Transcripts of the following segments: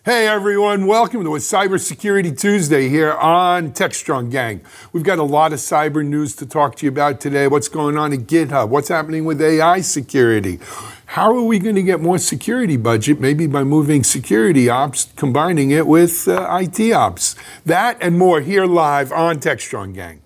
Hey everyone, welcome to a Cybersecurity Tuesday here on TechStrong Gang. We've got a lot of cyber news to talk to you about today. What's going on at GitHub? What's happening with AI security? How are we going to get more security budget? Maybe by moving security ops, combining it with IT ops. That and more here live on TechStrong Gang.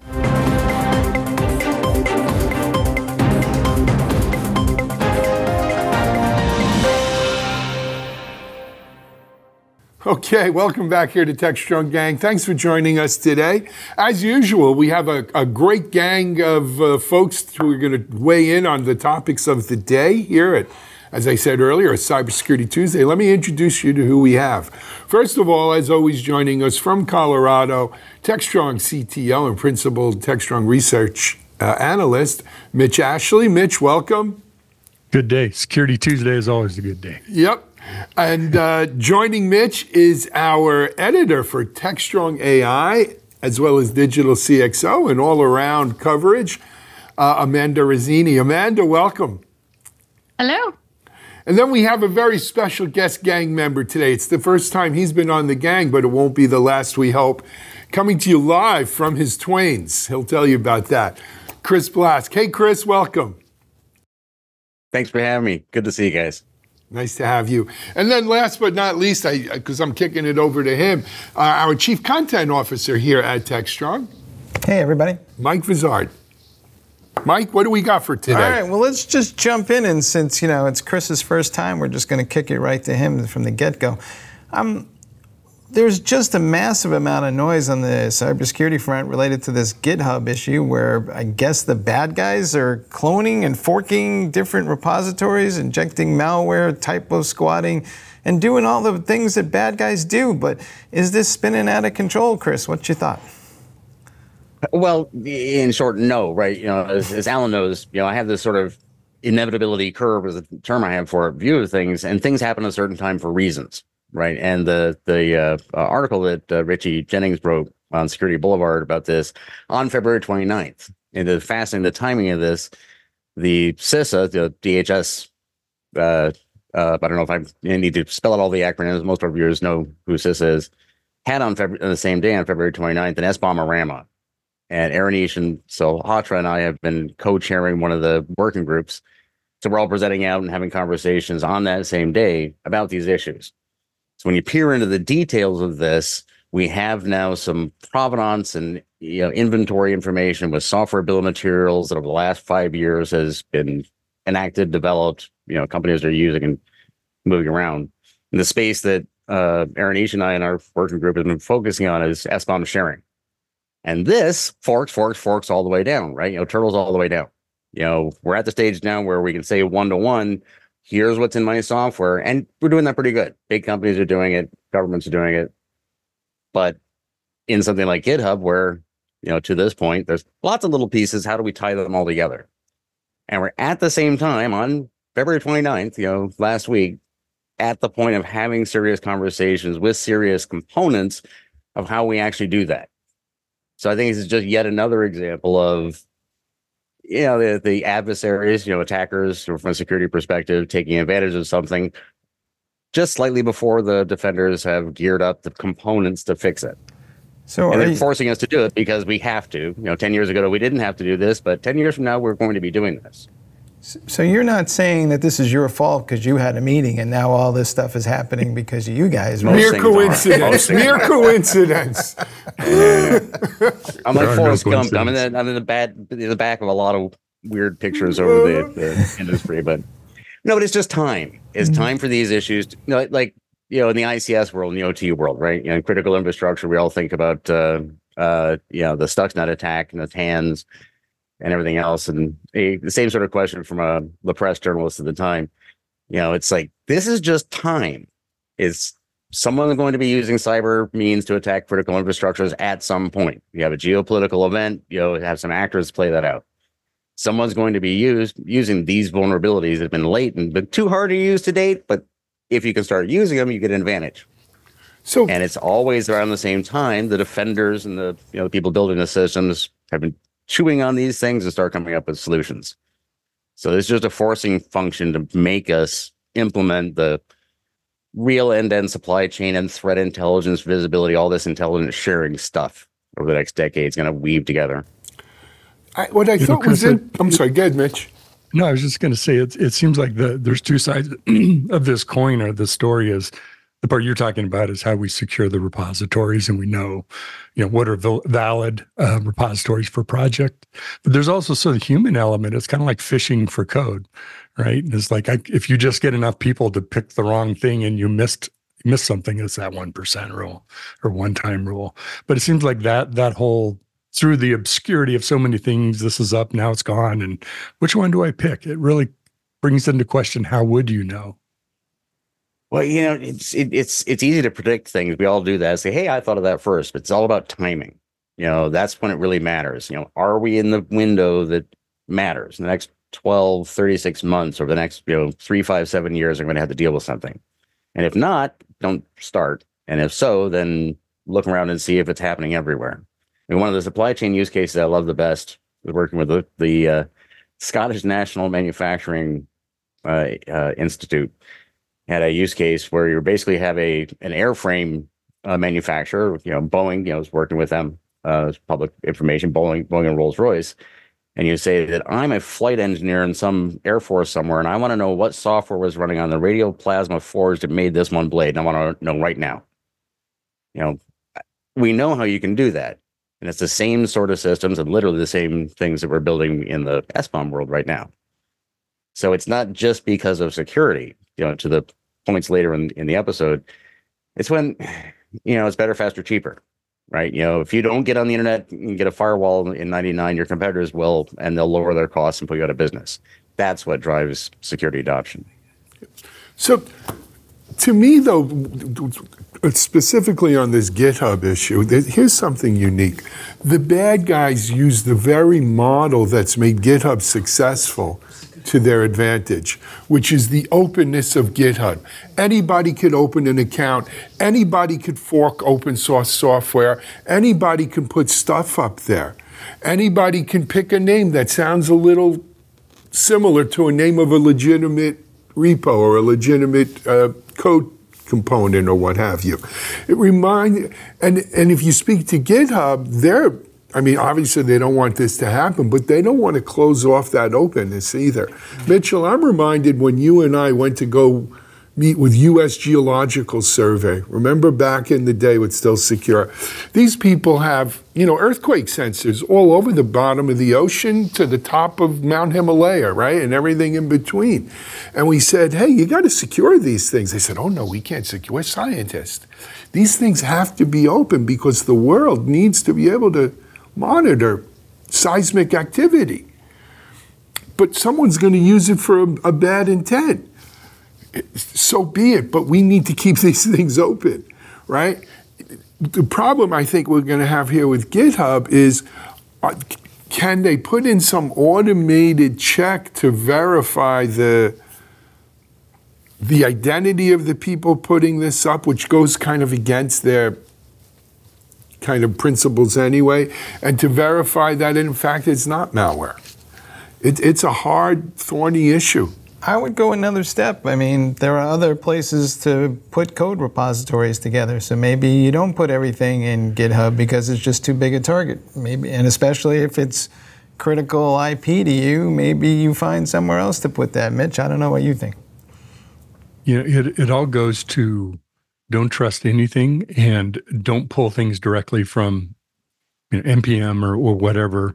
Okay, welcome back here to TechStrong Gang. Thanks for joining us today. As usual, we have a great gang of folks who are going to weigh in on the topics of the day here at, as I said earlier, Cybersecurity Tuesday. Let me introduce you to who we have. First of all, as always, joining us from Colorado, TechStrong CTO and Principal TechStrong Research Analyst, Mitch Ashley. Mitch, welcome. Good day. Security Tuesday is always a good day. Yep. And joining Mitch is our editor for TechStrong AI, as well as Digital CXO and all-around coverage, Amanda Rizzini. Amanda, welcome. Hello. And then we have a very special guest gang member today. It's the first time he's been on the gang, but it won't be the last, we hope. Coming to you live from his twains. He'll tell you about that. Chris Blask. Hey, Chris, welcome. Thanks for having me. Good to see you guys. Nice to have you. And then last but not least, because I'm kicking it over to him, our Chief Content Officer here at TechStrong. Hey, everybody. Mike Vizard. Mike, what do we got for today? All right, well, let's just jump in. And since, it's Chris's first time, we're just going to kick it right to him from the get-go. There's just a massive amount of noise on the cybersecurity front related to this GitHub issue where I guess the bad guys are cloning and forking different repositories, injecting malware, typo squatting, and doing all the things that bad guys do. But is this spinning out of control, Chris? What's your thought? Well, in short, no, right? As Alan knows, I have this sort of inevitability curve is the term I have for a view of things, and things happen at a certain time for reasons. Right. And the article that Richie Jennings wrote on Security Boulevard about this on February 29th, and the fascinating, the timing of this, the CISA, the DHS, I don't know if I need to spell out all the acronyms. Most of our viewers know who CISA is, had on the same day on February 29th, an SBOM-A-Rama. And Aaron and Sohatra and I have been co-chairing one of the working groups. So we're all presenting out and having conversations on that same day about these issues. So when you peer into the details of this, we have now some provenance and inventory information with software bill of materials that over the last 5 years has been enacted, developed, companies are using and moving around. And the space that Aaron and I and our working group have been focusing on is SBOM sharing. And this forks all the way down, right? Turtles all the way down. We're at the stage now where we can say one-to-one, here's what's in my software. And we're doing that pretty good. Big companies are doing it. Governments are doing it. But in something like GitHub, where, to this point, there's lots of little pieces. How do we tie them all together? And we're at the same time on February 29th, last week, at the point of having serious conversations with serious components of how we actually do that. So I think this is just yet another example of the adversaries, attackers from a security perspective, taking advantage of something just slightly before the defenders have geared up the components to fix it. And they're forcing us to do it because we have to. 10 years ago, we didn't have to do this, but 10 years from now, we're going to be doing this. So you're not saying that this is your fault because you had a meeting and now all this stuff is happening because of you guys. Mere coincidence. Mere coincidence. I'm like Forrest Gump. I'm in the back of a lot of weird pictures over the industry, but no, but it's just time. It's time for these issues. In the ICS world, in the OT world, right? In critical infrastructure, we all think about the Stuxnet attack and the TANs and everything else. And the same sort of question from the press journalist at the time. It's like, this is just time. Is someone going to be using cyber means to attack critical infrastructures at some point? You have a geopolitical event, have some actors play that out. Someone's going to be using these vulnerabilities that have been latent, but too hard to use to date. But if you can start using them, you get an advantage. And it's always around the same time, the defenders and the people building the systems have been chewing on these things and start coming up with solutions. So it's just a forcing function to make us implement the real end-to-end supply chain and threat intelligence, visibility, all this intelligence sharing stuff over the next decade is going to weave together. What I thought Chris, was I'm sorry, go ahead, Mitch. No, I was just going to say it seems like there's two sides of this coin, or the story is the part you're talking about is how we secure the repositories, and we know, what are valid repositories for project. But there's also the human element. It's kind of like fishing for code, right? It's like if you just get enough people to pick the wrong thing and you missed something, it's that 1% rule or one-time rule. But it seems like that whole, through the obscurity of so many things, this is up, now it's gone, and which one do I pick? It really brings into question, how would you know? Well, it's easy to predict things. We all do that. Say, hey, I thought of that first, but it's all about timing. That's when it really matters. Are we in the window that matters? In the next 12, 36 months, or the next, 3, 5, 7 years, I'm going to have to deal with something. And if not, don't start. And if so, then look around and see if it's happening everywhere. And one of the supply chain use cases I love the best was working with the Scottish National Manufacturing Institute. Had a use case where you basically have an airframe manufacturer, Boeing, is working with them, public information, Boeing and Rolls-Royce. And you say that I'm a flight engineer in some Air Force somewhere, and I want to know what software was running on the radial plasma forge that made this one blade. And I want to know right now. We know how you can do that. And it's the same sort of systems and literally the same things that we're building in the SBOM world right now. So it's not just because of security, to the points later in the episode. It's when, it's better, faster, cheaper, right? If you don't get on the internet and get a firewall in 99, your competitors will, and they'll lower their costs and put you out of business. That's what drives security adoption. So to me, though, specifically on this GitHub issue, here's something unique. The bad guys use the very model that's made GitHub successful to their advantage, which is the openness of GitHub. Anybody could open an account. Anybody could fork open source software. Anybody can put stuff up there. Anybody can pick a name that sounds a little similar to a name of a legitimate repo or a legitimate code component or what have you. It reminds, and if you speak to GitHub, obviously they don't want this to happen, but they don't want to close off that openness either. Mitchell, I'm reminded when you and I went to go meet with U.S. Geological Survey. Remember back in the day with Still Secure? These people have, earthquake sensors all over the bottom of the ocean to the top of Mount Himalaya, right? And everything in between. And we said, hey, you got to secure these things. They said, oh, no, we can't secure. We're scientists. These things have to be open because the world needs to be able to monitor seismic activity. But someone's going to use it for a bad intent. So be it, but we need to keep these things open, right? The problem I think we're going to have here with GitHub is, can they put in some automated check to verify the identity of the people putting this up, which goes kind of against their kind of principles anyway, and to verify that in fact it's not malware. It's a hard, thorny issue. I would go another step. There are other places to put code repositories together. So maybe you don't put everything in GitHub because it's just too big a target. Maybe, and especially if it's critical IP to you, maybe you find somewhere else to put that. Mitch, I don't know what you think. It all goes to don't trust anything and don't pull things directly from NPM or whatever,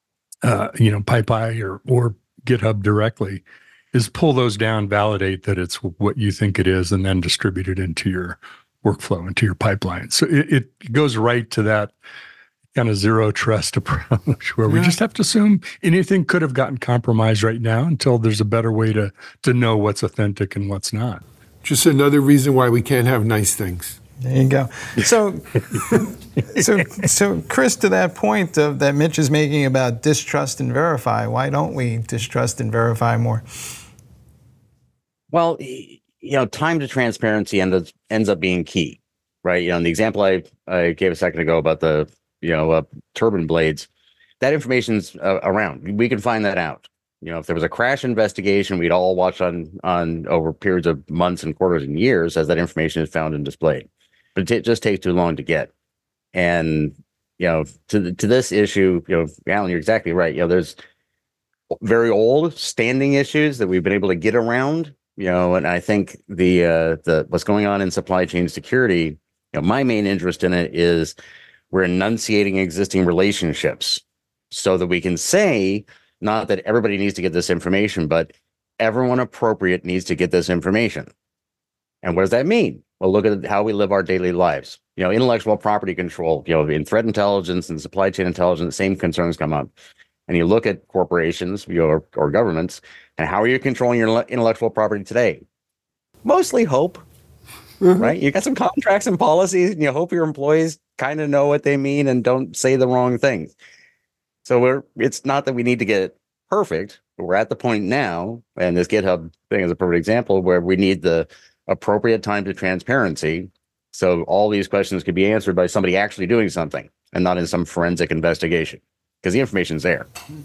PyPI or GitHub directly. Is pull those down, validate that it's what you think it is, and then distribute it into your workflow, into your pipeline. So it goes right to that kind of zero trust approach where we just have to assume anything could have gotten compromised right now until there's a better way to know what's authentic and what's not. Just another reason why we can't have nice things. There you go. So Chris, to that point that Mitch is making about distrust and verify, why don't we distrust and verify more? Well, time to transparency ends up being key, right? The example I gave a second ago about the turbine blades, that information's around. We can find that out. If there was a crash investigation, we'd all watch on over periods of months and quarters and years as that information is found and displayed. But it just takes too long to get. And to this issue, Alan, you're exactly right. There's very old standing issues that we've been able to get around. And I think the what's going on in supply chain security, my main interest in it is we're enunciating existing relationships so that we can say not that everybody needs to get this information, but everyone appropriate needs to get this information. And what does that mean? Well, look at how we live our daily lives. Intellectual property control, in threat intelligence and supply chain intelligence, the same concerns come up. And you look at corporations, or governments, and how are you controlling your intellectual property today? Mostly hope, right? You got some contracts and policies, and you hope your employees kind of know what they mean and don't say the wrong things. So it's not that we need to get it perfect, but we're at the point now, and this GitHub thing is a perfect example where we need the appropriate time to transparency. So all these questions could be answered by somebody actually doing something and not in some forensic investigation, because the information's there.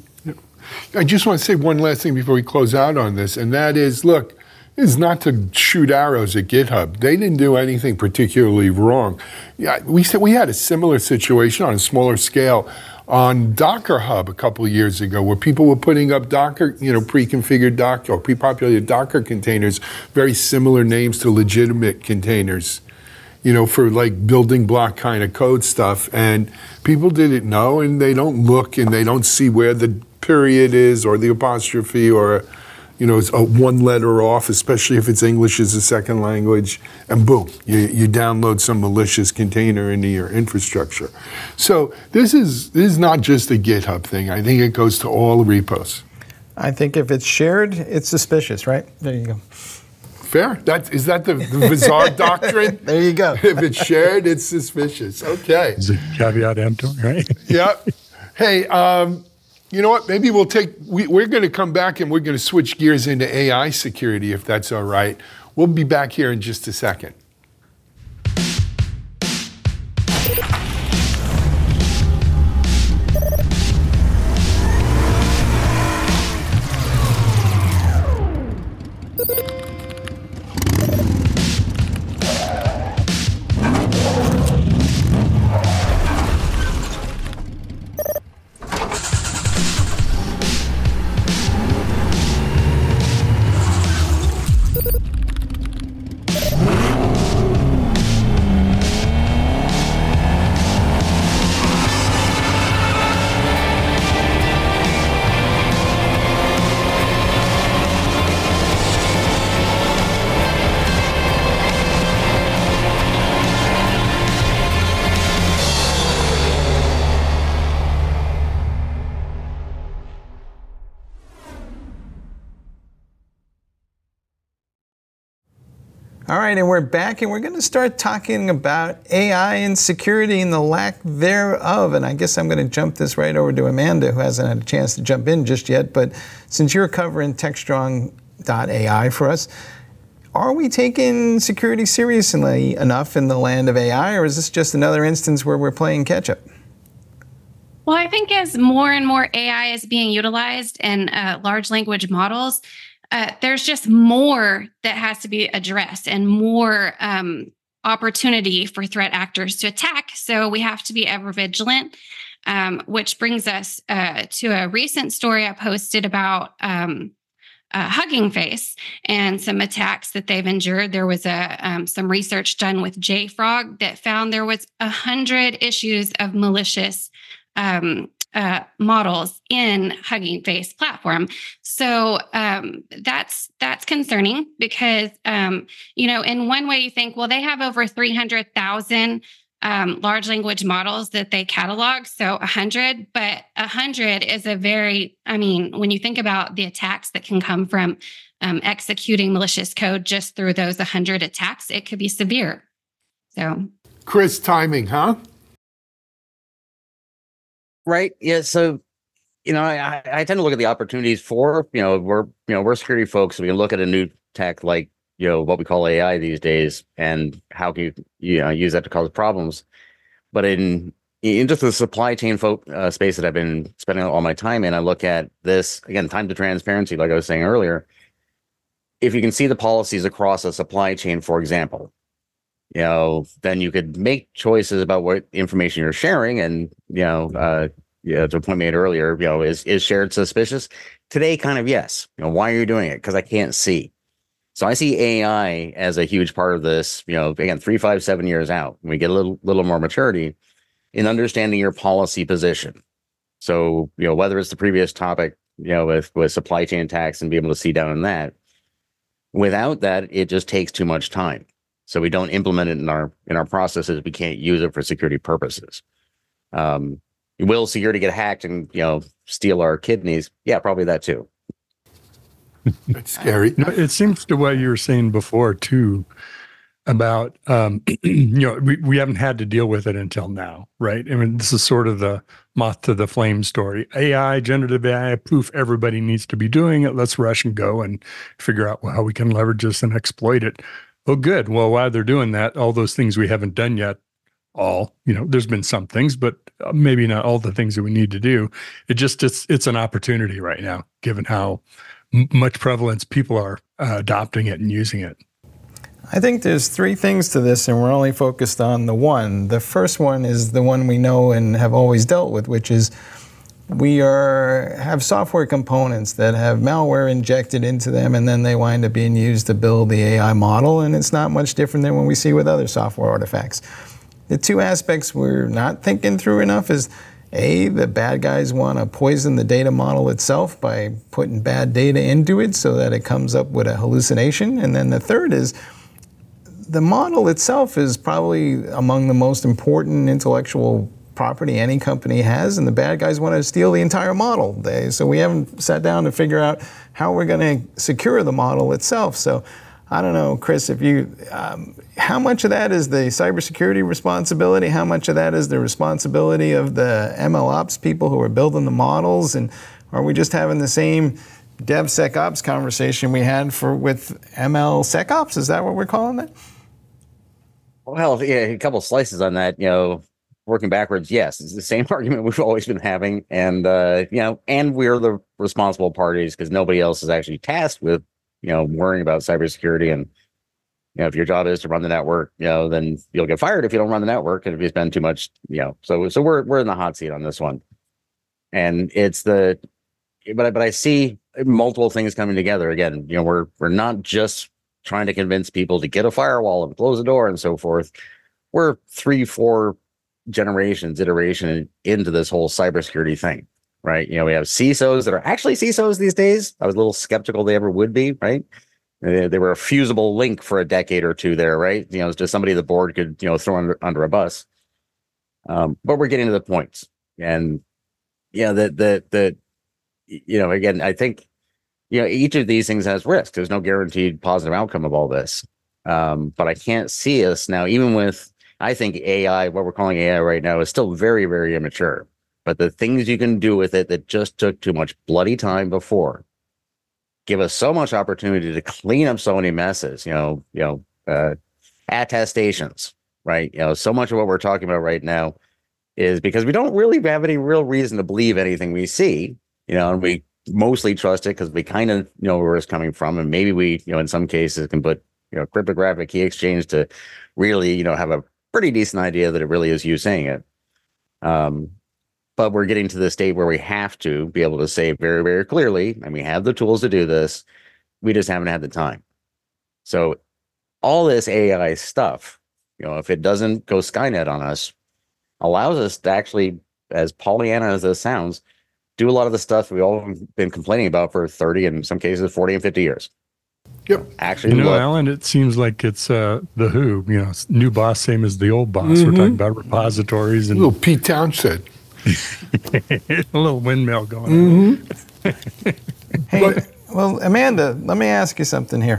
I just want to say one last thing before we close out on this, and that is, look, it's not to shoot arrows at GitHub. They didn't do anything particularly wrong. Yeah, we had a similar situation on a smaller scale on Docker Hub a couple of years ago, where people were putting up Docker, pre-configured Docker or pre-populated Docker containers, very similar names to legitimate containers, for like building block kind of code stuff. And people didn't know, and they don't look, and they don't see where the period is or the apostrophe, or it's a one letter off, especially if it's English as a second language, and boom, you download some malicious container into your infrastructure. So this is not just a GitHub thing. I think it goes to all repos. I think if it's shared, it's suspicious, right? There you go. Fair. Is that the bizarre doctrine? There you go. If it's shared, it's suspicious. Okay. Is it caveat emptor, right? Yeah. Hey, you know what? Maybe we're going to come back and we're going to switch gears into AI security, if that's all right. We'll be back here in just a second. All right, and we're back, and we're going to start talking about AI and security and the lack thereof. And I guess I'm going to jump this right over to Amanda, who hasn't had a chance to jump in just yet. But since you're covering TechStrong.ai for us, are we taking security seriously enough in the land of AI, or is this just another instance where we're playing catch-up? Well, I think as more and more AI is being utilized in large language models, there's just more that has to be addressed and more opportunity for threat actors to attack. So we have to be ever vigilant, which brings us to a recent story I posted about Hugging Face and some attacks that they've endured. There was some research done with JFrog that found there was 100 issues of malicious models in Hugging Face platform. So that's concerning because, in one way you think, well, they have over 300,000 large language models that they catalog. So 100, but 100 is when you think about the attacks that can come from executing malicious code just through those 100 attacks, it could be severe. So, Chris, timing, huh? Right. Yeah. So, I tend to look at the opportunities for, we're security folks. So we can look at a new tech like, what we call AI these days, and how can you use that to cause problems. But in in just the supply chain space that I've been spending all my time in, I look at this, again, time to transparency, like I was saying earlier. If you can see the policies across a supply chain, for example, then you could make choices about what information you're sharing. And, to a point made earlier, is shared suspicious? Today, kind of, yes. Why are you doing it? Because I can't see. So I see AI as a huge part of this, again, 3, 5, 7 years out, when we get a little more maturity in understanding your policy position. So, whether it's the previous topic, with supply chain attacks and be able to see down in that, without that, it just takes too much time. So we don't implement it in our processes. We can't use it for security purposes. Will security get hacked and, steal our kidneys? Yeah, probably that too. That's scary. It seems to what you were saying before too, about we haven't had to deal with it until now, right? I mean, this is sort of the moth to the flame story. AI, generative AI, poof, everybody needs to be doing it. Let's rush and go and figure out how we can leverage this and exploit it. Oh, good. Well, while they're doing that, all those things we haven't done yet, there's been some things, but maybe not all the things that we need to do. It's an opportunity right now, given how much prevalence people are adopting it and using it. I think there's 3 things to this, and we're only focused on the one. The first one is the one we know and have always dealt with, which is we have software components that have malware injected into them, and then they wind up being used to build the AI model, and it's not much different than what we see with other software artifacts. The 2 aspects we're not thinking through enough is, A, the bad guys want to poison the data model itself by putting bad data into it so that it comes up with a hallucination. And then the third is, the model itself is probably among the most important intellectual property any company has, and the bad guys want to steal the entire model. So we haven't sat down to figure out how we're going to secure the model itself. So I don't know, Chris, if how much of that is the cybersecurity responsibility? How much of that is the responsibility of the MLOps people who are building the models? And are we just having the same DevSecOps conversation we had with MLSecOps? Is that what we're calling it? Well, yeah, a couple of slices on that, working backwards. Yes, it's the same argument we've always been having. And, and we're the responsible parties because nobody else is actually tasked with, worrying about cybersecurity. And, if your job is to run the network, then you'll get fired if you don't run the network. And if you spend too much, so we're in the hot seat on this one. And but I see multiple things coming together. Again, we're not just trying to convince people to get a firewall and close the door and so forth. We're 3, 4 iteration into this whole cybersecurity thing, right? We have CISOs that are actually CISOs these days. I was a little skeptical they ever would be, right? They were a fusible link for a decade or two there, right? It's just somebody the board could, throw under a bus. But we're getting to the points. And again, I think, each of these things has risk. There's no guaranteed positive outcome of all this. But I can't see us now, even with, I think AI, what we're calling AI right now, is still very, very immature. But the things you can do with it that just took too much bloody time before give us so much opportunity to clean up so many messes, attestations, right? So much of what we're talking about right now is because we don't really have any real reason to believe anything we see, and we mostly trust it because we kind of know where it's coming from. And maybe we, in some cases can put, cryptographic key exchange to really, have a pretty decent idea that it really is you saying it. But we're getting to the state where we have to be able to say very, very clearly, and we have the tools to do this. We just haven't had the time. So all this AI stuff, if it doesn't go Skynet on us, allows us to actually, as Pollyanna as this sounds, do a lot of the stuff we've all been complaining about for 30, in some cases, 40 and 50 years. Yep. Actually, Alan, it seems like it's the Who, new boss, same as the old boss. Mm-hmm. We're talking about repositories and a little Pete Townshend. A little windmill going on. Mm-hmm. Hey, well, Amanda, let me ask you something here.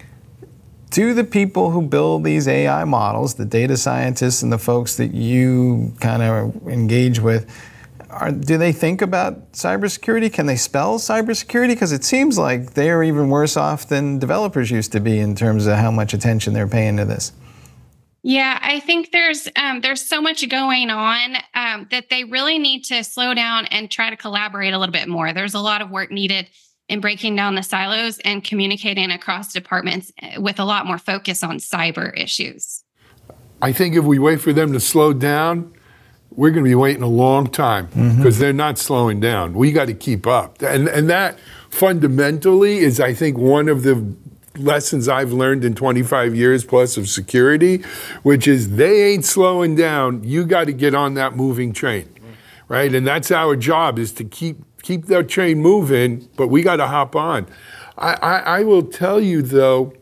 Do the people who build these AI models, the data scientists and the folks that you kind of engage with, do they think about cybersecurity? Can they spell cybersecurity? Because it seems like they're even worse off than developers used to be in terms of how much attention they're paying to this. Yeah, I think there's so much going on that they really need to slow down and try to collaborate a little bit more. There's a lot of work needed in breaking down the silos and communicating across departments with a lot more focus on cyber issues. I think if we wait for them to slow down, we're going to be waiting a long time because they're not slowing down. We got to keep up. And that fundamentally is, I think, one of the lessons I've learned in 25 years plus of security, which is they ain't slowing down. You got to get on that moving train, right? And that's our job, is to keep that train moving, but we got to hop on. I will tell you, though,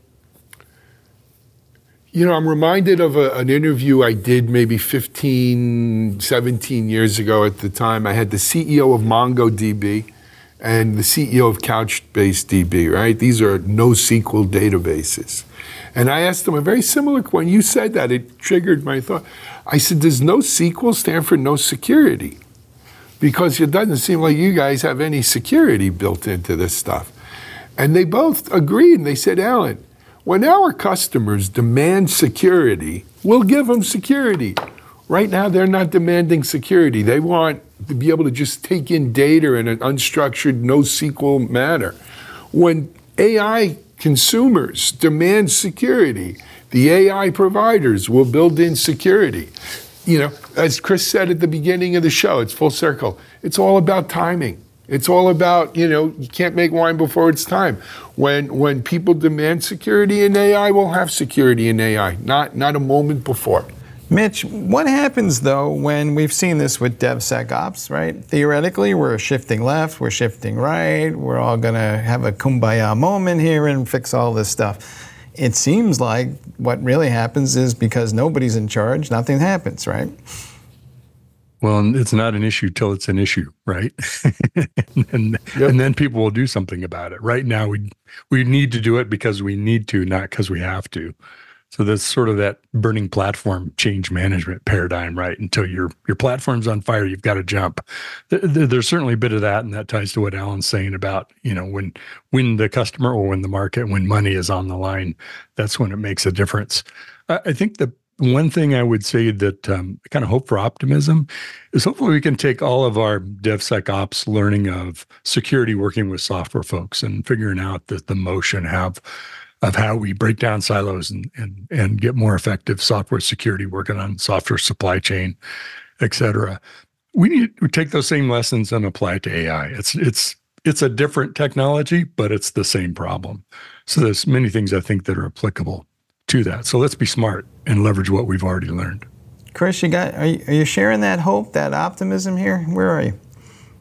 I'm reminded of an interview I did maybe 15, 17 years ago at the time. I had the CEO of MongoDB and the CEO of Couchbase DB, right? These are NoSQL databases. And I asked them a very similar, when you said that, it triggered my thought. I said, does NoSQL stand for no security? Because it doesn't seem like you guys have any security built into this stuff. And they both agreed, and they said, Alan, when our customers demand security, we'll give them security. Right now, they're not demanding security. They want to be able to just take in data in an unstructured, NoSQL manner. When AI consumers demand security, the AI providers will build in security. As Chris said at the beginning of the show, it's full circle. It's all about timing. It's all about, you can't make wine before it's time. When people demand security in AI, we'll have security in AI, not a moment before. Mitch, what happens, though, when we've seen this with DevSecOps, right? Theoretically, we're shifting left, we're shifting right, we're all going to have a kumbaya moment here and fix all this stuff. It seems like what really happens is because nobody's in charge, nothing happens, right? Well, it's not an issue till it's an issue, right? and then people will do something about it. Right now, we need to do it because we need to, not because we have to. So that's sort of that burning platform change management paradigm, right? Until your platform's on fire, you've got to jump. There's certainly a bit of that, and that ties to what Alan's saying about, when the customer or when the market, when money is on the line, that's when it makes a difference. I think the one thing I would say that kind of hope for optimism is hopefully we can take all of our DevSecOps learning of security working with software folks and figuring out the motion of how we break down silos and get more effective software security working on software supply chain, et cetera. We need to take those same lessons and apply it to AI. It's a different technology, but it's the same problem. So there's many things I think that are applicable to that. So let's be smart and leverage what we've already learned. Chris, are you sharing that hope, that optimism here? Where are you?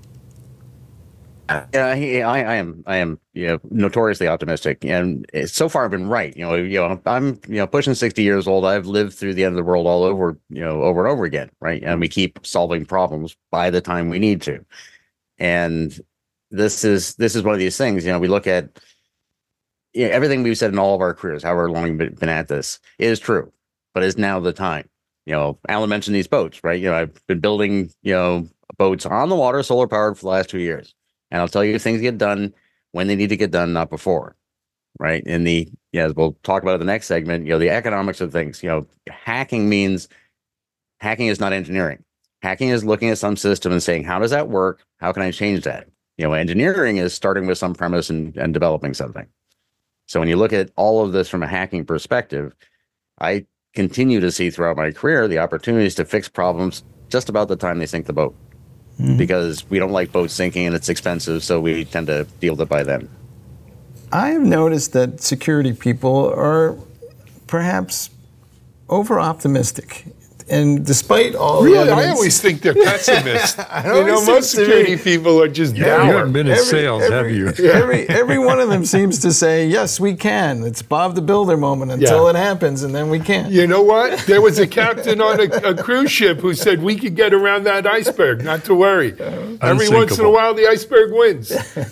I am notoriously optimistic, and so far I've been right. I'm pushing 60 years old. I've lived through the end of the world all over, over and over again, right? And we keep solving problems by the time we need to. And this is one of these things. We look at everything we've said in all of our careers, however long we've been at this, is true, but is now the time. Alan mentioned these boats, right? I've been building, boats on the water, solar powered for the last 2 years. And I'll tell you, things get done when they need to get done, not before, right? And as we'll talk about in the next segment, the economics of things. Hacking is not engineering. Hacking is looking at some system and saying, how does that work? How can I change that? Engineering is starting with some premise and developing something. So when you look at all of this from a hacking perspective, I continue to see throughout my career the opportunities to fix problems just about the time they sink the boat. Because we don't like boats sinking and it's expensive, so we tend to deal with it by then. I have noticed that security people are perhaps over-optimistic. And despite all the evidence, I always think they're pessimists. Most security people are just dour. You haven't been in sales, have you? Every one of them seems to say, yes, we can. It's Bob the Builder moment until it happens, and then we can't. You know what? There was a captain on a cruise ship who said we could get around that iceberg, not to worry. Every once in a while, the iceberg wins.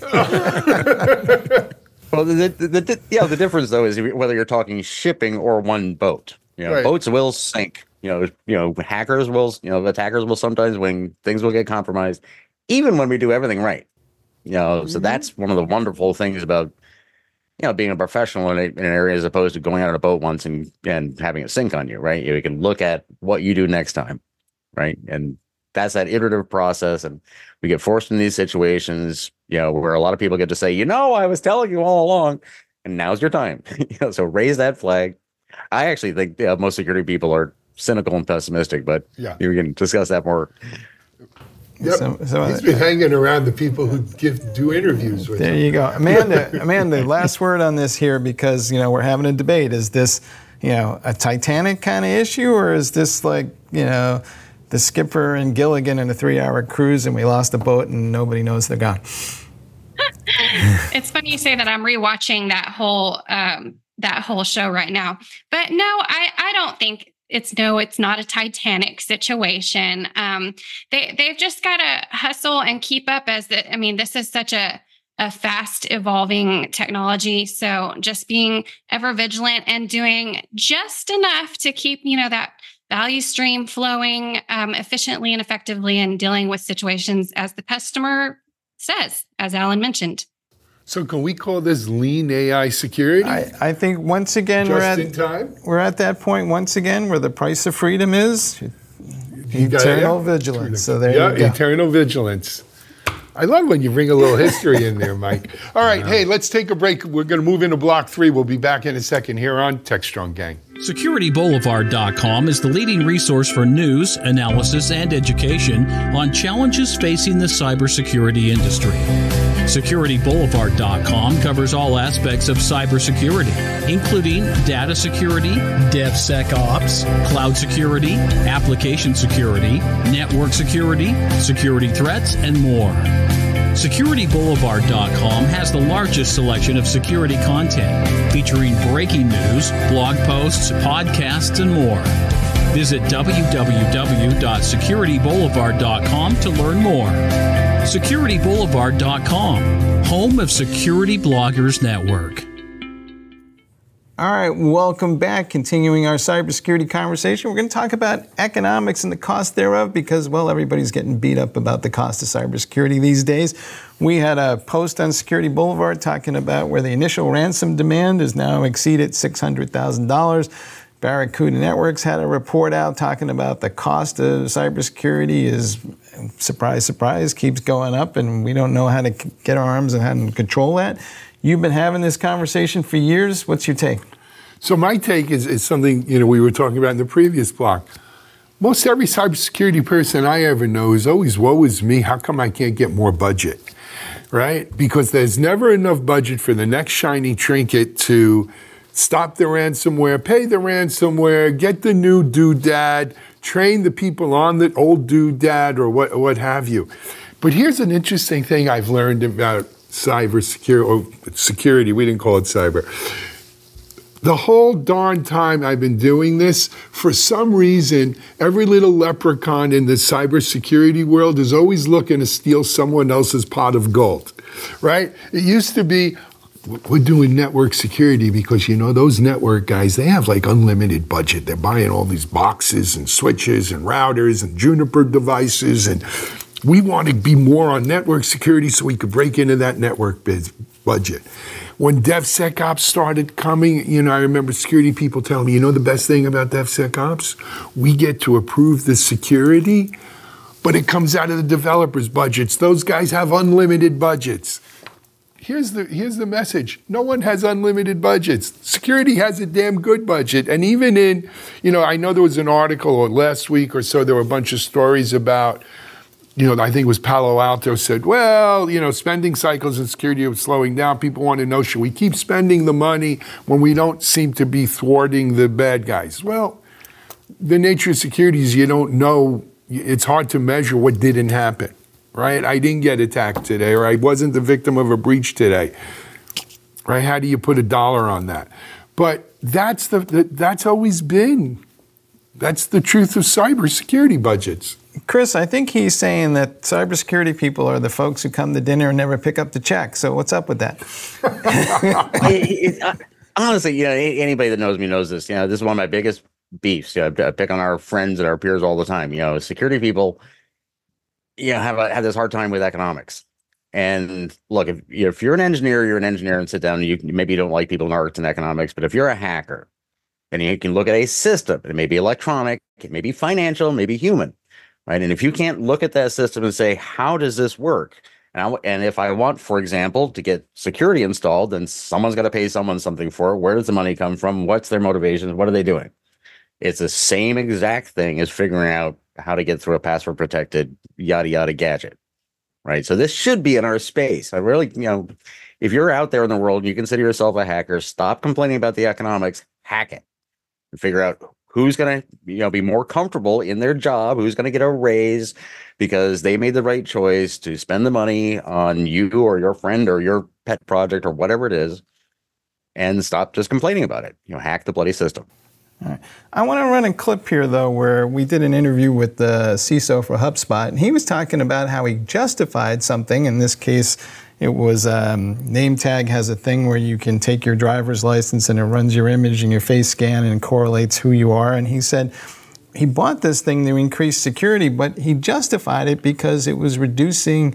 Well, the difference, though, is whether you're talking shipping or one boat. Boats will sink. Hackers will, attackers will sometimes win. Things will get compromised, even when we do everything right. So that's one of the wonderful things about being a professional in an area as opposed to going out on a boat once and having it sink on you, right? You can look at what you do next time, right? And that's that iterative process. And we get forced in these situations, where a lot of people get to say, I was telling you all along, and now's your time. So raise that flag. I actually think most security people are cynical and pessimistic, but we can discuss that more. Yep. He's been hanging around the people who do interviews with him. There you go. Amanda, last word on this here, because, we're having a debate. Is this, a Titanic kind of issue, or is this like, the skipper and Gilligan in a 3-hour cruise and we lost the boat and nobody knows they're gone? It's funny you say that. I'm rewatching that whole show right now. But no, I don't think it's not a Titanic situation. They've just got to hustle and keep up this is such a fast evolving technology. So just being ever vigilant and doing just enough to keep, that value stream flowing efficiently and effectively, and dealing with situations as the customer says, as Alan mentioned. So can we call this lean AI security? I think once again we're at that point once again where the price of freedom is eternal vigilance. So there you go. Eternal vigilance. I love when you bring a little history in there, Mike. All right, hey, let's take a break. We're going to move into Block 3. We'll be back in a second here on TechStrong Gang. SecurityBoulevard.com is the leading resource for news, analysis, and education on challenges facing the cybersecurity industry. SecurityBoulevard.com covers all aspects of cybersecurity, including data security, DevSecOps, cloud security, application security, network security, security threats, and more. SecurityBoulevard.com has the largest selection of security content, featuring breaking news, blog posts, podcasts, and more. Visit www.securityboulevard.com to learn more. SecurityBoulevard.com, home of Security Bloggers Network. All right, welcome back. Continuing our cybersecurity conversation, we're going to talk about economics and the cost thereof, because, well, everybody's getting beat up about the cost of cybersecurity these days. We had a post on Security Boulevard talking about where the initial ransom demand has now exceeded $600,000. Barracuda Networks had a report out talking about the cost of cybersecurity is, surprise, surprise, keeps going up, and we don't know how to get our arms and how to control that. You've been having this conversation for years. What's your take? So my take is something, we were talking about in the previous block. Most every cybersecurity person I ever know is always, woe is me, how come I can't get more budget, right? Because there's never enough budget for the next shiny trinket to stop the ransomware, pay the ransomware, get the new doodad, train the people on the old doodad, or what have you. But here's an interesting thing I've learned about security. We didn't call it cyber. The whole darn time I've been doing this, for some reason, every little leprechaun in the cybersecurity world is always looking to steal someone else's pot of gold, right? It used to be, we're doing network security because, those network guys, they have like unlimited budget. They're buying all these boxes and switches and routers and Juniper devices, and we want to be more on network security so we could break into that network budget. When DevSecOps started coming, I remember security people telling me, the best thing about DevSecOps? We get to approve the security, but it comes out of the developers' budgets. Those guys have unlimited budgets. Here's the message. No one has unlimited budgets. Security has a damn good budget. And even in, I know there was an article last week or so, there were a bunch of stories about, I think it was Palo Alto said, well, spending cycles in security are slowing down. People want to know, should we keep spending the money when we don't seem to be thwarting the bad guys? Well, the nature of security is you don't know. It's hard to measure what didn't happen, right? I didn't get attacked today, or I wasn't the victim of a breach today, right? How do you put a dollar on that? But that's always been, that's the truth of cybersecurity budgets. Chris, I think he's saying that cybersecurity people are the folks who come to dinner and never pick up the check. So what's up with that? Honestly, anybody that knows me knows this. This is one of my biggest beefs. I pick on our friends and our peers all the time. Security people, have this hard time with economics. And look, if you're an engineer, you're an engineer and sit down and you maybe you don't like people in arts and economics, but if you're a hacker and you can look at a system, it may be electronic, it may be financial, maybe human, right? And if you can't look at that system and say, how does this work? And if I want, for example, to get security installed, then someone's got to pay someone something for it. Where does the money come from? What's their motivations? What are they doing? It's the same exact thing as figuring out how to get through a password protected yada yada gadget, right? So this should be in our space. I really, if you're out there in the world, you consider yourself a hacker, stop complaining about the economics, hack it, and figure out who's going to, be more comfortable in their job, who's going to get a raise because they made the right choice to spend the money on you or your friend or your pet project or whatever it is, and stop just complaining about it. Hack the bloody system. All right. I want to run a clip here, though, where we did an interview with the CISO for HubSpot, and he was talking about how he justified something. In this case, it was NameTag has a thing where you can take your driver's license and it runs your image and your face scan and correlates who you are. And he said he bought this thing to increase security, but he justified it because it was reducing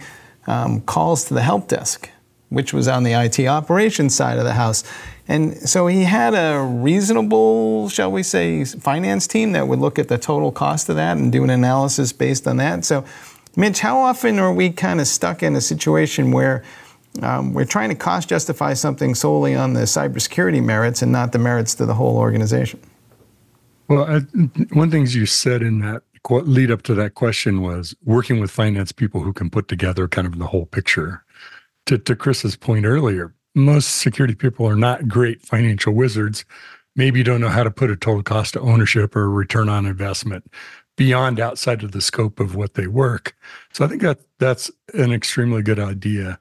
calls to the help desk, which was on the IT operations side of the house. And so he had a reasonable, shall we say, finance team that would look at the total cost of that and do an analysis based on that. So, Mitch, how often are we kind of stuck in a situation where we're trying to cost justify something solely on the cybersecurity merits and not the merits to the whole organization? Well, one of the things you said in that lead up to that question was working with finance people who can put together kind of the whole picture. To Chris's point earlier, most security people are not great financial wizards. Maybe you don't know how to put a total cost of ownership or a return on investment beyond outside of the scope of what they work. So I think that's an extremely good idea.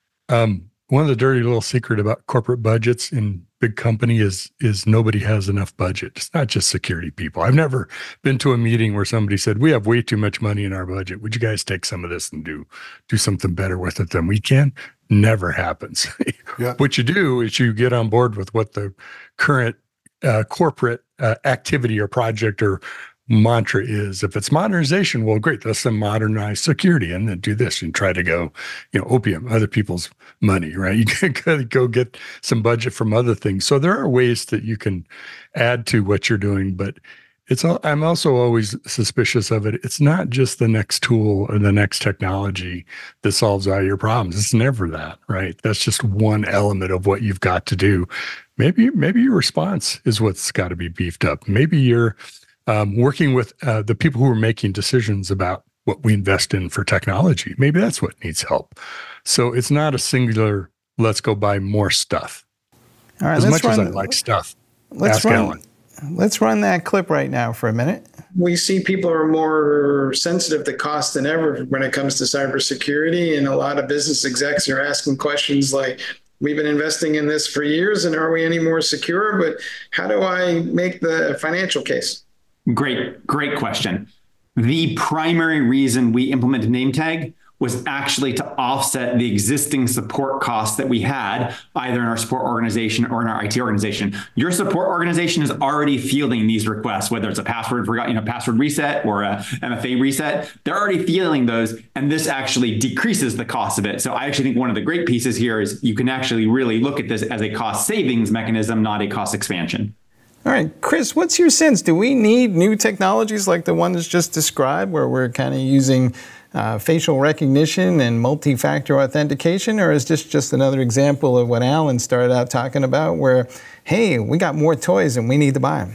One of the dirty little secret about corporate budgets in big company is nobody has enough budget. It's not just security people. I've never been to a meeting where somebody said, we have way too much money in our budget. Would you guys take some of this and do something better with it than we can? Never happens. Yeah. What you do is you get on board with what the current corporate activity or project or mantra is. If it's modernization, well, great, let's modernize security and then do this and try to go, opium other people's money, right? You can go get some budget from other things. So there are ways that you can add to what you're doing, but I'm also always suspicious of it. It's not just the next tool or the next technology that solves all your problems. It's never that, right? That's just one element of what you've got to do. Maybe your response is what's got to be beefed up. Maybe you're working with the people who are making decisions about what we invest in for technology. Maybe that's what needs help. So it's not a singular, let's go buy more stuff. All right, as much as I like stuff, ask Alan. Let's run that clip right now for a minute. We see people are more sensitive to cost than ever when it comes to cybersecurity. And a lot of business execs are asking questions like, we've been investing in this for years, and are we any more secure? But how do I make the financial case? Great question. The primary reason we implemented NameTag was actually to offset the existing support costs that we had either in our support organization or in our IT organization. Your support organization is already fielding these requests, whether it's a password reset or a MFA reset. They're already fielding those, and this actually decreases the cost of it. So I actually think one of the great pieces here is you can actually really look at this as a cost savings mechanism, not a cost expansion. All right, Chris, what's your sense? Do we need new technologies like the one that's just described, where we're kind of using facial recognition and multi-factor authentication, or is this just another example of what Alan started out talking about, where, hey, we got more toys and we need to buy them?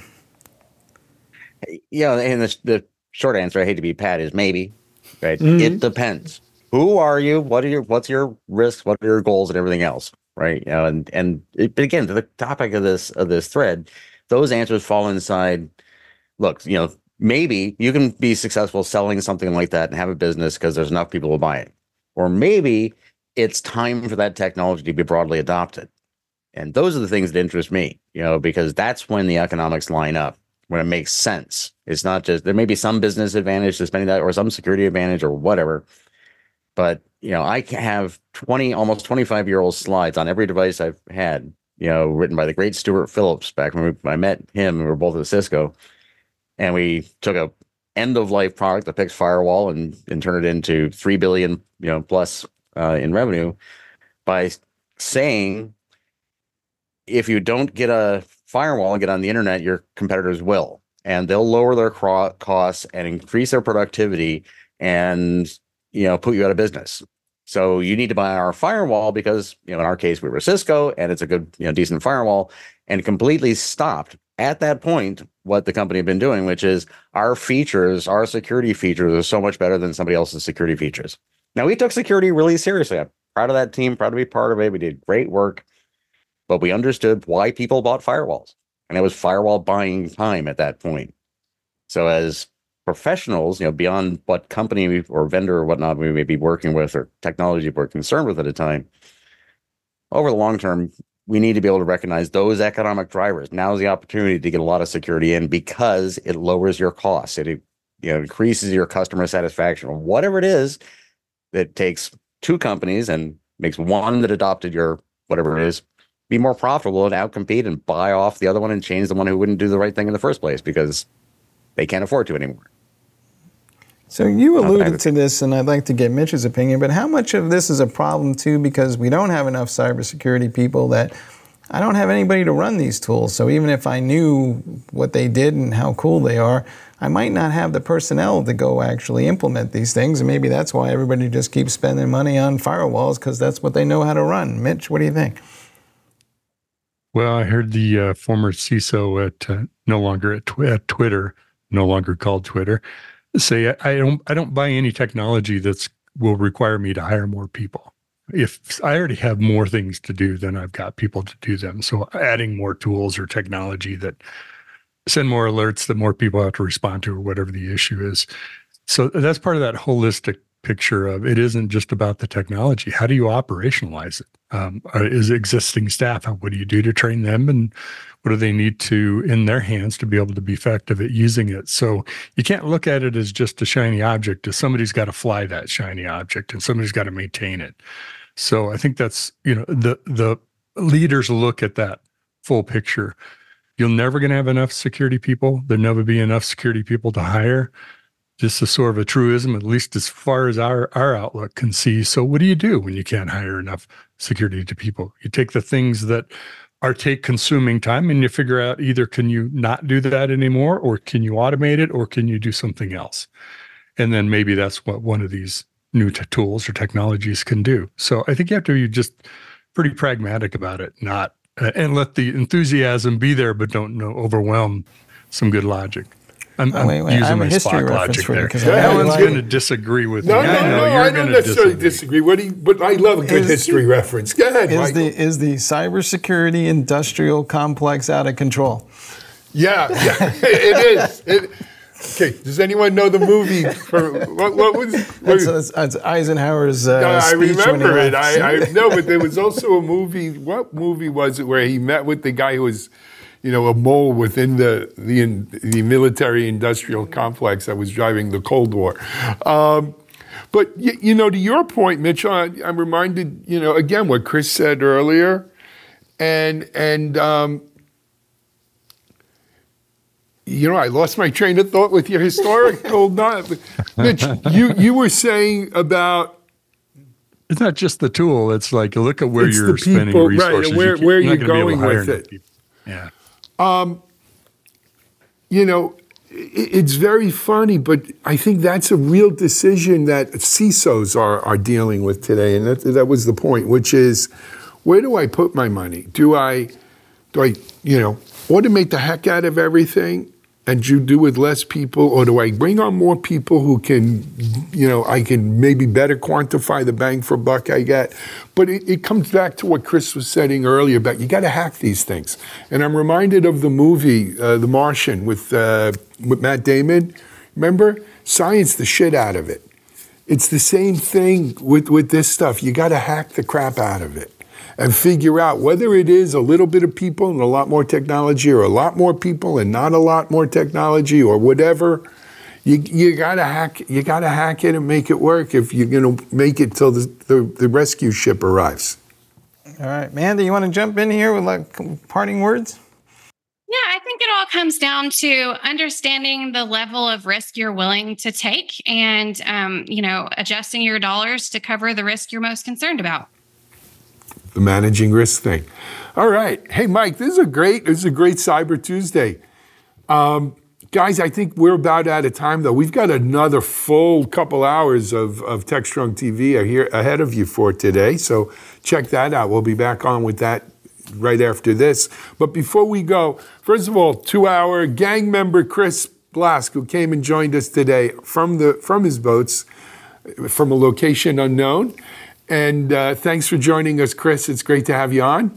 And the short answer, I hate to be Pat, is maybe, right? Mm-hmm. It depends. Who are you? What's your risks? What are your goals and everything else, right? But again, to the topic of this thread, those answers fall inside. Look, maybe you can be successful selling something like that and have a business because there's enough people to buy it. Or maybe it's time for that technology to be broadly adopted. And those are the things that interest me, because that's when the economics line up, when it makes sense. It's not just, there may be some business advantage to spending that or some security advantage or whatever. But, I can have almost 25-year-old slides on every device I've had, written by the great Stuart Phillips back when I met him. We were both at Cisco. And we took a end of life product, the PIX firewall, and turned it into 3 billion, plus in revenue by saying, if you don't get a firewall and get on the internet, your competitors will, and they'll lower their costs and increase their productivity and, put you out of business. So you need to buy our firewall because, in our case, we were Cisco and it's a good, decent firewall, and completely stopped at that point what the company had been doing, which is our security features are so much better than somebody else's security features. Now, we took security really seriously. I'm proud of that team, proud to be part of it. We did great work, but we understood why people bought firewalls, and it was firewall buying time at that point. So as professionals, beyond what company or vendor or whatnot we may be working with or technology we're concerned with at a time, over the long term, we need to be able to recognize those economic drivers. Now is the opportunity to get a lot of security in because it lowers your costs. It increases your customer satisfaction, or whatever it is that takes two companies and makes one that adopted your whatever it is be more profitable and outcompete and buy off the other one and change the one who wouldn't do the right thing in the first place because they can't afford to anymore. So you alluded to this, and I'd like to get Mitch's opinion, but how much of this is a problem, too, because we don't have enough cybersecurity people that I don't have anybody to run these tools. So even if I knew what they did and how cool they are, I might not have the personnel to go actually implement these things, and maybe that's why everybody just keeps spending money on firewalls, because that's what they know how to run. Mitch, what do you think? Well, I heard the former CISO at no longer at Twitter, no longer called Twitter, say I don't buy any technology that will require me to hire more people. If I already have more things to do, then I've got people to do them. So adding more tools or technology that send more alerts that more people have to respond to, or whatever the issue is. So that's part of that holistic picture of it isn't just about the technology. How do you operationalize it? Is existing staff, what do you do to train them, and what do they need to in their hands to be able to be effective at using it? So you can't look at it as just a shiny object. As somebody's got to fly that shiny object, and somebody's got to maintain it. So I think that's, the leaders look at that full picture. You're never going to have enough security people. There'll never be enough security people to hire. Just a sort of a truism, at least as far as our outlook can see. So what do you do when you can't hire enough security to people? You take the things that are consuming time and you figure out either can you not do that anymore, or can you automate it, or can you do something else? And then maybe that's what one of these new tools or technologies can do. So I think you have to be just pretty pragmatic about it, not and let the enthusiasm be there, but don't overwhelm some good logic. I'm using my Spock logic there. No one's going to disagree with me. No, I don't necessarily disagree. But I love a good history reference. Go ahead, Michael. Is the cybersecurity industrial complex out of control? Yeah, it is. Okay, does anyone know the movie? What was it's Eisenhower's speech. I remember it. I know, but there was also a movie. What movie was it where he met with the guy who was, a mole within the military industrial complex that was driving the Cold War. But, to your point, Mitch, I'm reminded, again, what Chris said earlier. And I lost my train of thought with your historical knowledge. Mitch, you were saying about... It's not just the tool. It's like, look at where you're spending resources. Right, where you're going with it. Yeah. It's very funny, but I think that's a real decision that CISOs are dealing with today, and that was the point, which is, where do I put my money? Do I automate the heck out of everything and do with less people, or do I bring on more people who can, I can maybe better quantify the bang for buck I get? But it comes back to what Chris was saying earlier about you got to hack these things. And I'm reminded of the movie The Martian with Matt Damon. Remember? Science the shit out of it. It's the same thing with this stuff. You got to hack the crap out of it and figure out whether it is a little bit of people and a lot more technology, or a lot more people and not a lot more technology, or whatever. You gotta hack it and make it work if you're gonna make it till the rescue ship arrives. All right, Mandy, you want to jump in here with parting words? Yeah, I think it all comes down to understanding the level of risk you're willing to take and, adjusting your dollars to cover the risk you're most concerned about. The managing risk thing. All right. Hey, Mike, this is a great Cyber Tuesday. Guys, I think we're about out of time, though. We've got another full couple hours of TechStrong TV here ahead of you for today. So check that out. We'll be back on with that right after this. But before we go, first of all, 2-hour gang member Chris Blask, who came and joined us today from his boats, from a location unknown. And thanks for joining us, Chris. It's great to have you on.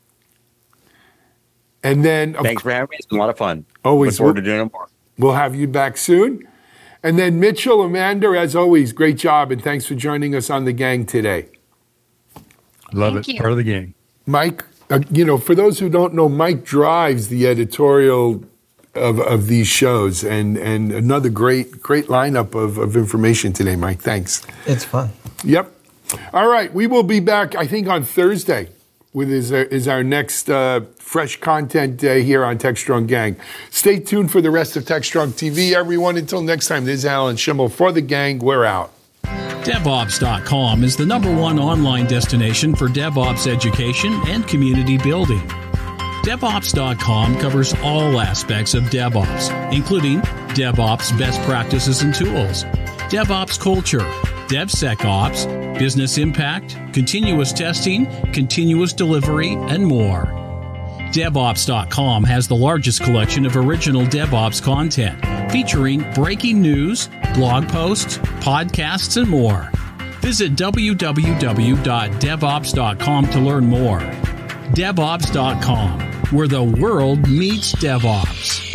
And then thanks for having me. It's been a lot of fun. Always. Look forward to doing it more. We'll have you back soon. And then Mitchell, Amanda, as always, great job, and thanks for joining us on the gang today. Love it. Part of the gang. Mike, for those who don't know, Mike drives the editorial of these shows, and another great lineup of information today, Mike. Thanks. It's fun. Yep. All right, we will be back, I think, on Thursday with is our next fresh content here on TechStrong Gang. Stay tuned for the rest of TechStrong TV, everyone. Until next time, this is Alan Shimel for the gang. We're out. DevOps.com is the #1 online destination for DevOps education and community building. DevOps.com covers all aspects of DevOps, including DevOps best practices and tools, DevOps culture, DevSecOps, business impact, continuous testing, continuous delivery, and more. DevOps.com has the largest collection of original DevOps content, featuring breaking news, blog posts, podcasts, and more. Visit www.devops.com to learn more. DevOps.com, where the world meets DevOps.